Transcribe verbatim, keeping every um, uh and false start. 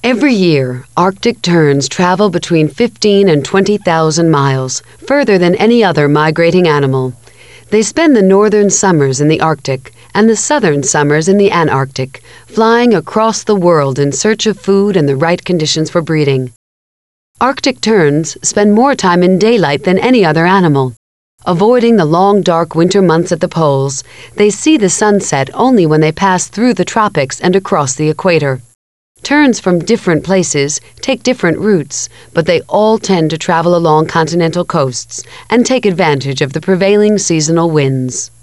Every year, Arctic terns travel between fifteen and twenty thousand miles, further than any other migrating animal. They spend the northern summers in the Arctic and the southern summers in the Antarctic, flying across the world in search of food and the right conditions for breeding. Arctic terns spend more time in daylight than any other animal. Avoiding the long, dark winter months at the poles, they see the sunset only when they pass through the tropics and across the equator. Terns from different places take different routes, but they all tend to travel along continental coasts and take advantage of the prevailing seasonal winds.